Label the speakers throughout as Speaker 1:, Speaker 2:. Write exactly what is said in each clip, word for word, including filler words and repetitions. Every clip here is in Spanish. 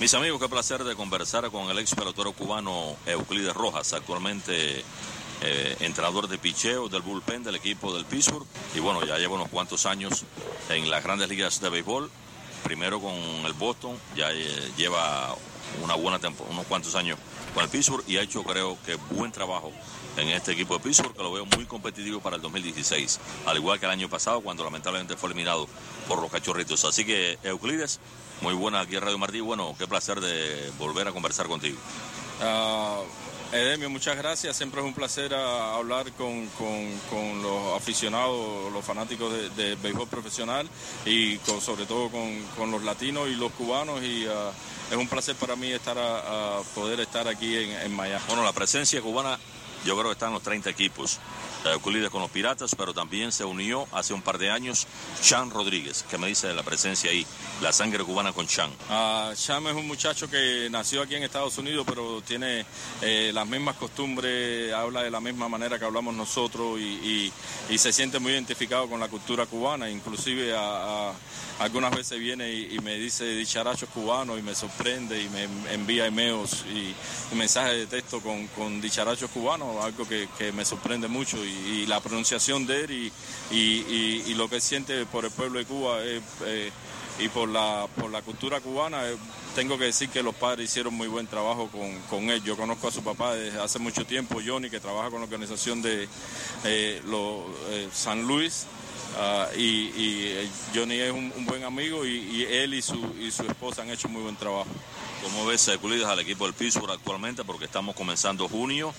Speaker 1: Mis amigos, qué placer de conversar con el ex pelotero cubano Euclides Rojas, actualmente eh, entrenador de picheo del bullpen del equipo del Pittsburgh, y bueno, ya lleva unos cuantos años en las grandes ligas de béisbol, primero con el Boston, ya eh, lleva una buena temporada, unos cuantos años con el Pittsburgh, y ha hecho, creo que, buen trabajo en este equipo de Pittsburgh, que lo veo muy competitivo para el dos mil dieciséis, al igual que el año pasado, cuando lamentablemente fue eliminado por los Cachorritos. Así que, Euclides, muy buena aquí en Radio Martí. Bueno, qué placer de volver a conversar contigo.
Speaker 2: Uh, Edemio, muchas gracias. Siempre es un placer uh, hablar con, con, con los aficionados, los fanáticos de, de béisbol profesional y con, sobre todo con, con los latinos y los cubanos. Y uh, es un placer para mí estar a, a poder estar aquí en, en Miami.
Speaker 1: Bueno, la presencia cubana, yo creo que están los treinta equipos. Euclides con los Piratas, pero también se unió hace un par de años Chan Rodríguez, que me dice de la presencia ahí, la sangre cubana con Chan.
Speaker 2: Uh, Chan es un muchacho que nació aquí en Estados Unidos, pero tiene eh, las mismas costumbres, habla de la misma manera que hablamos nosotros y, y, y se siente muy identificado con la cultura cubana, inclusive a, a, algunas veces viene y, y me dice dicharachos cubanos y me sorprende y me envía emails y, y mensajes de texto con, con dicharachos cubanos, algo que, que me sorprende mucho. Y, y la pronunciación de él y, y, y, y lo que siente por el pueblo de Cuba es, eh, y por la, por la cultura cubana, eh, tengo que decir que los padres hicieron muy buen trabajo con, con él. Yo conozco a su papá desde hace mucho tiempo, Johnny, que trabaja con la organización de eh, lo, eh, San Luis. Uh, y, y Johnny es un, un buen amigo y, y él y su, y su esposa han hecho muy buen trabajo.
Speaker 1: ¿Cómo ves, Euclides, al equipo del Pittsburgh actualmente? Porque estamos comenzando junio.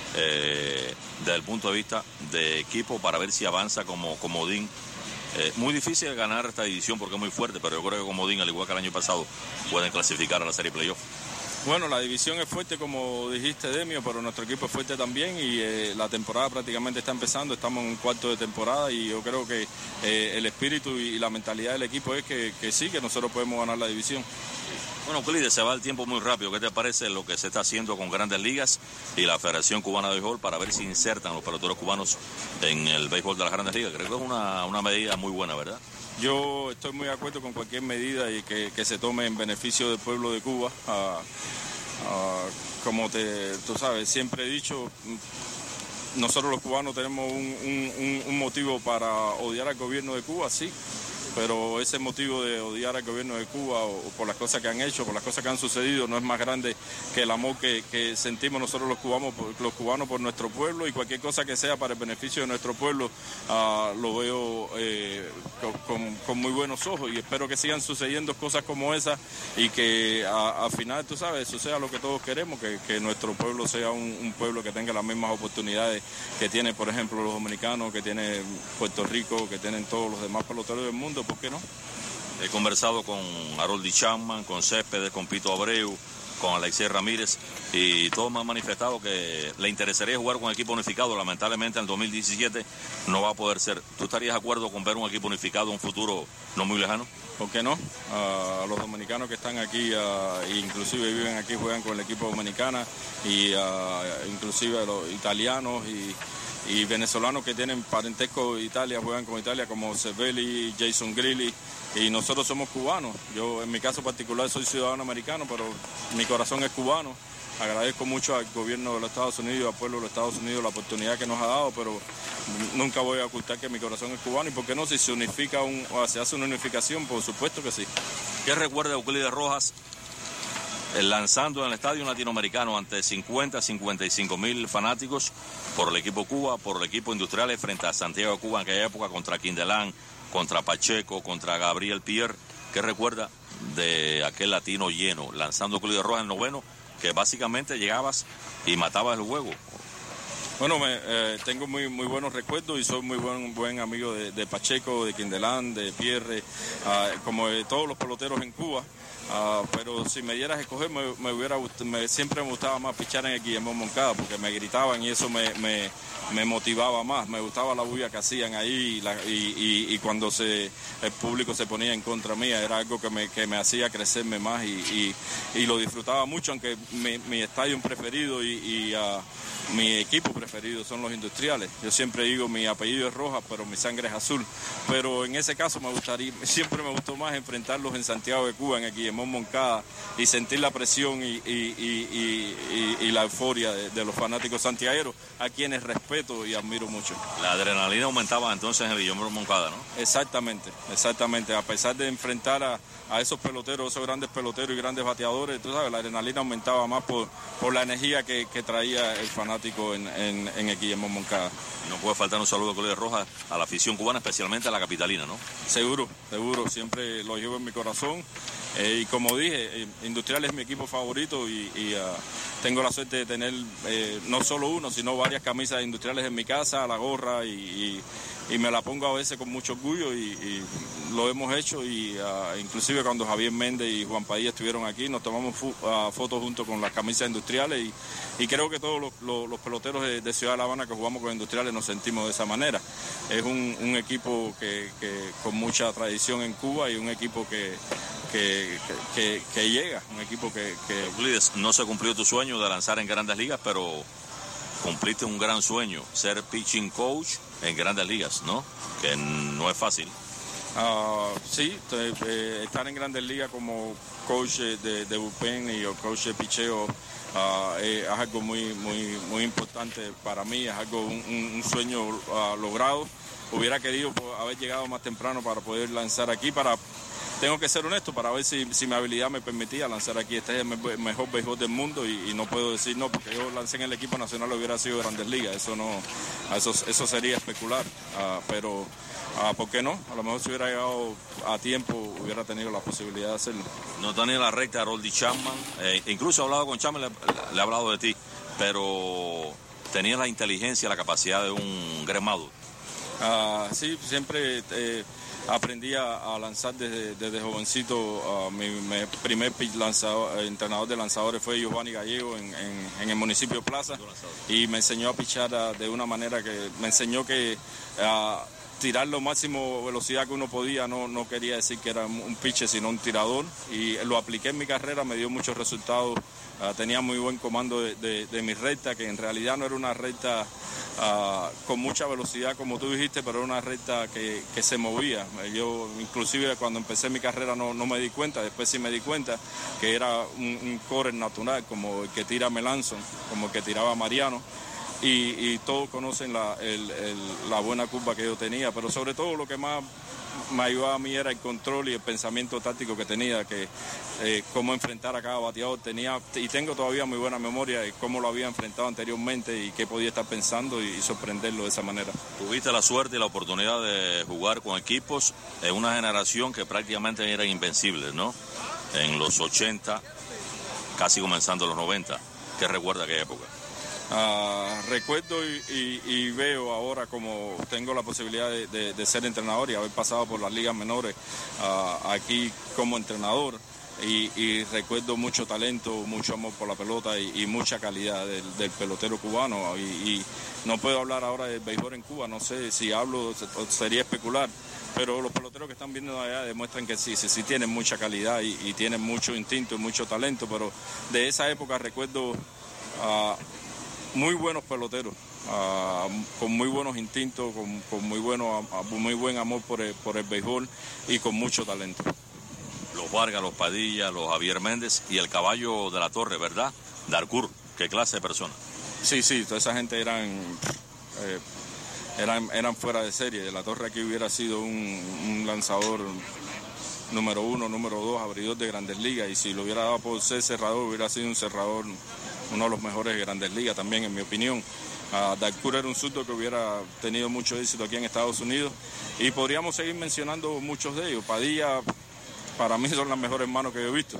Speaker 1: Eh, desde el punto de vista de equipo, para ver si avanza como comodín. Eh, muy difícil ganar esta división porque es muy fuerte, pero yo creo que comodín, al igual que el año pasado, pueden clasificar a la serie playoff.
Speaker 2: Bueno, la división es fuerte, como dijiste, Demio, pero nuestro equipo es fuerte también y eh, la temporada prácticamente está empezando, estamos en un cuarto de temporada y yo creo que eh, el espíritu y la mentalidad del equipo es que, que sí, que nosotros podemos ganar la división.
Speaker 1: Bueno, Euclides, se va el tiempo muy rápido. ¿Qué te parece lo que se está haciendo con Grandes Ligas y la Federación Cubana de Béisbol para ver si insertan los peloteros cubanos en el béisbol de las Grandes Ligas? Creo que es una, una medida muy buena, ¿verdad?
Speaker 2: Yo estoy muy de acuerdo con cualquier medida y que, que se tome en beneficio del pueblo de Cuba. Uh, uh, como te, tú sabes, siempre he dicho, nosotros los cubanos tenemos un, un, un motivo para odiar al gobierno de Cuba, sí. Pero ese motivo de odiar al gobierno de Cuba o, o por las cosas que han hecho, por las cosas que han sucedido, no es más grande que el amor que, que sentimos nosotros los cubanos, por, los cubanos por nuestro pueblo, y cualquier cosa que sea para el beneficio de nuestro pueblo uh, lo veo eh, con, con, con muy buenos ojos y espero que sigan sucediendo cosas como esas y que al final, tú sabes, eso sea lo que todos queremos, que, que nuestro pueblo sea un, un pueblo que tenga las mismas oportunidades que tiene, por ejemplo, los dominicanos, que tiene Puerto Rico, que tienen todos los demás peloteros del mundo. ¿Por qué no?
Speaker 1: He conversado con Harold Chapman, con Céspedes, con Pito Abreu, con Alexei Ramírez, y todos me han manifestado que le interesaría jugar con equipo unificado. Lamentablemente en el dos mil diecisiete no va a poder ser. ¿Tú estarías de acuerdo con ver un equipo unificado en un futuro no muy lejano?
Speaker 2: ¿Por qué no? Uh, los dominicanos que están aquí, uh, inclusive viven aquí, juegan con el equipo dominicana, y uh, inclusive los italianos y y venezolanos que tienen parentesco de Italia, juegan con Italia, como Cervelli, Jason Grilli, y nosotros somos cubanos. Yo en mi caso particular soy ciudadano americano, pero mi corazón es cubano. Agradezco mucho al gobierno de los Estados Unidos, al pueblo de los Estados Unidos, la oportunidad que nos ha dado, pero nunca voy a ocultar que mi corazón es cubano. ¿Y por qué no? Si se unifica, un, o se hace una unificación, por supuesto que sí.
Speaker 1: ¿Qué recuerda Euclides Rojas lanzando en el estadio latinoamericano ante cincuenta, cincuenta y cinco mil fanáticos por el equipo Cuba, por el equipo Industriales frente a Santiago de Cuba en aquella época, contra Quindelán, contra Pacheco, contra Gabriel Pierre? ¿Qué recuerda de aquel latino lleno, lanzando Euclides Rojas en noveno, que básicamente llegabas y matabas el juego?
Speaker 2: Bueno, me, eh, tengo muy muy buenos recuerdos y soy muy buen buen amigo de, de Pacheco, de Quindelán, de Pierre, uh, como de todos los peloteros en Cuba. Uh, pero si me dieras a escoger, me, me hubiera me, siempre me gustaba más pichar en el Guillermo Moncada, porque me gritaban y eso me, me, me motivaba más. Me gustaba la bulla que hacían ahí y, la, y, y, y cuando se, el público se ponía en contra mía, era algo que me, que me hacía crecerme más y, y, y lo disfrutaba mucho, aunque mi, mi estadio preferido y, y uh, mi equipo preferido son los Industriales. Yo siempre digo, mi apellido es Rojas, pero mi sangre es azul. Pero en ese caso me gustaría, siempre me gustó más enfrentarlos en Santiago de Cuba, en el Guillermo Moncada y sentir la presión y, y, y, y, y, y la euforia de, de los fanáticos santiagueros, a quienes respeto y admiro mucho.
Speaker 1: La adrenalina aumentaba entonces en el Guillermo Moncada, ¿no?
Speaker 2: Exactamente, exactamente. A pesar de enfrentar a, a esos peloteros, esos grandes peloteros y grandes bateadores, tú sabes, la adrenalina aumentaba más por, por la energía que, que traía el fanático en, en, en el Guillermo Moncada.
Speaker 1: No puede faltar un saludo, Euclides Rojas, a la afición cubana, especialmente a la capitalina, ¿no?
Speaker 2: Seguro, seguro, siempre lo llevo en mi corazón. Eh, y como dije, eh, Industrial es mi equipo favorito y, y uh, tengo la suerte de tener eh, no solo uno, sino varias camisas industriales en mi casa, la gorra, y, y, y me la pongo a veces con mucho orgullo y, y lo hemos hecho. Y uh, inclusive cuando Javier Méndez y Juan Padilla estuvieron aquí, nos tomamos uh, fotos junto con las camisas industriales y, y creo que todos los, los, los peloteros de, de Ciudad de La Habana que jugamos con Industriales nos sentimos de esa manera. Es un, un equipo que, que con mucha tradición en Cuba y un equipo que, que, que, que, que llega, un equipo que... que...
Speaker 1: Euclides, no se cumplió tu sueño de lanzar en Grandes Ligas, pero cumpliste un gran sueño, ser pitching coach en Grandes Ligas, ¿no? Que no es fácil.
Speaker 2: Uh, sí, te, eh, estar en Grandes Ligas como coach de, de bullpen y coach de picheo uh, eh, es algo muy, muy, muy importante para mí, es algo, un, un sueño uh, logrado. Hubiera querido haber llegado más temprano para poder lanzar aquí, para... Tengo que ser honesto para ver si, si mi habilidad me permitía lanzar aquí. Este es el mejor béisbol del mundo y, y no puedo decir no, porque yo lancé en el equipo nacional, hubiera sido Grandes Ligas. Eso no, eso, eso sería especular. Uh, pero, uh, ¿por qué no? A lo mejor si hubiera llegado a tiempo, hubiera tenido la posibilidad de hacerlo.
Speaker 1: No tenía la recta de Aroldis Chapman. Eh, incluso he hablado con Chapman, le, le he hablado de ti, pero tenía la inteligencia, la capacidad de un Greg Maddux.
Speaker 2: Uh, sí, siempre... Eh, Aprendí a, a lanzar desde, desde jovencito. Uh, mi, mi primer lanzador, entrenador de lanzadores fue Giovanni Gallego en, en, en el municipio Plaza, y me enseñó a pichar uh, de una manera que me enseñó que uh, tirar lo máximo velocidad que uno podía no, no quería decir que era un pitcher, sino un tirador, y lo apliqué en mi carrera, me dio muchos resultados. Uh, tenía muy buen comando de, de, de mi recta, que en realidad no era una recta Uh, con mucha velocidad, como tú dijiste, pero era una recta que, que se movía. Yo, inclusive, cuando empecé mi carrera no, no me di cuenta, después sí me di cuenta que era un, un core natural, como el que tira Melanson, como el que tiraba Mariano, y, y todos conocen la, el, el, la buena curva que yo tenía, pero sobre todo lo que más me ayudaba a mí era el control y el pensamiento táctico que tenía, que eh, cómo enfrentar a cada bateador. Tenía y tengo todavía muy buena memoria de cómo lo había enfrentado anteriormente y qué podía estar pensando y, y sorprenderlo de esa manera.
Speaker 1: Tuviste la suerte y la oportunidad de jugar con equipos en una generación que prácticamente eran invencibles, ¿no? En los ochenta, casi comenzando los noventa. ¿Qué recuerda aquella época?
Speaker 2: Uh, recuerdo y, y, y veo ahora, como tengo la posibilidad de, de, de ser entrenador y haber pasado por las ligas menores uh, aquí como entrenador, y, y recuerdo mucho talento, mucho amor por la pelota y, y mucha calidad del, del pelotero cubano, y, y no puedo hablar ahora del béisbol en Cuba, no sé si hablo, sería especular, pero los peloteros que están viendo allá demuestran que sí, sí, sí tienen mucha calidad y, y tienen mucho instinto y mucho talento, pero de esa época recuerdo uh, muy buenos peloteros, uh, con muy buenos instintos, con, con muy, bueno, uh, muy buen amor por el, por el béisbol y con mucho talento.
Speaker 1: Los Vargas, los Padilla, los Javier Méndez y el caballo de la torre, ¿verdad? Darkur, ¿qué clase de persona?
Speaker 2: Sí, sí, toda esa gente eran, eh, eran, eran fuera de serie. De la torre aquí hubiera sido un, un lanzador número uno, número dos, abridor de Grandes Ligas, y si lo hubiera dado por ser cerrador, hubiera sido un cerrador, uno de los mejores de Grandes Ligas también, en mi opinión. Uh, Darkur era un zurdo que hubiera tenido mucho éxito aquí en Estados Unidos, y podríamos seguir mencionando muchos de ellos. Padilla, para mí, son las mejores manos que yo he visto.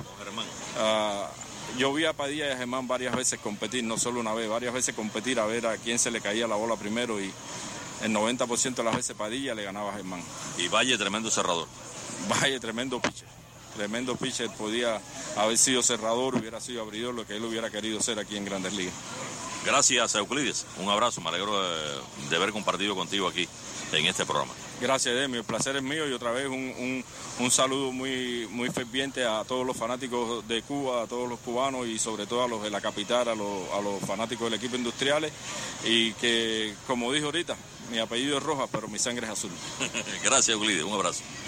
Speaker 2: Uh, yo vi a Padilla y a Germán varias veces competir, no solo una vez, varias veces competir a ver a quién se le caía la bola primero, y el noventa por ciento de las veces Padilla le ganaba a Germán.
Speaker 1: Y Valle, tremendo cerrador.
Speaker 2: Valle, tremendo pitcher. Tremendo pitcher, podía haber sido cerrador, hubiera sido abridor, lo que él hubiera querido ser aquí en Grandes Ligas.
Speaker 1: Gracias, Euclides. Un abrazo, me alegro de, de haber compartido contigo aquí en este programa.
Speaker 2: Gracias, Demi, el placer es mío, y otra vez un, un, un saludo muy, muy ferviente a todos los fanáticos de Cuba, a todos los cubanos y sobre todo a los de la capital, a los, a los fanáticos del equipo Industriales, y que, como dije ahorita, mi apellido es Rojas, pero mi sangre es azul.
Speaker 1: Gracias, Euclides, un abrazo.